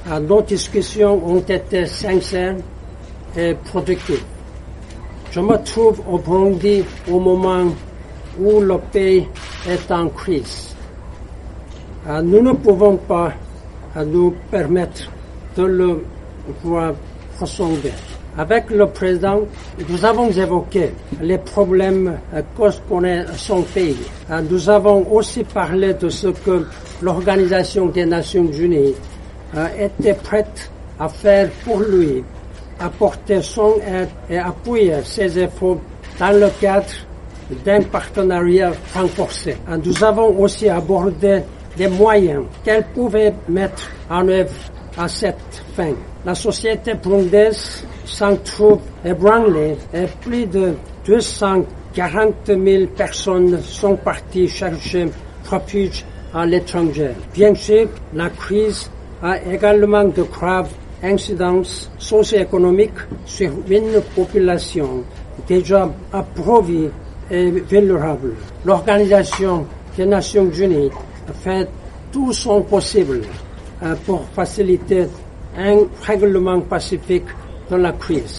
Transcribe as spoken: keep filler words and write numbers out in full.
Nos discussions ont été sincères et productives. Je me trouve au Burundi au moment où le pays est en crise. Nous ne pouvons pas nous permettre de le voir ressembler. Avec le président, nous avons évoqué les problèmes que connaît son pays. Nous avons aussi parlé de ce que l'Organisation des Nations Unies était prête à faire pour lui, apporter son aide et appuyer ses efforts dans le cadre d'un partenariat renforcé. Nous avons aussi abordé les moyens qu'elle pouvait mettre en œuvre à cette fin. La société burundaise s'en trouve ébranlée et plus de deux cent quarante mille personnes sont parties chercher refuge à l'étranger. Bien sûr, la crise a également de graves incidences socio-économiques sur une population déjà appauvrie et vulnérable. L'Organisation des Nations Unies fait tout son possible pour faciliter un règlement pacifique de la crise.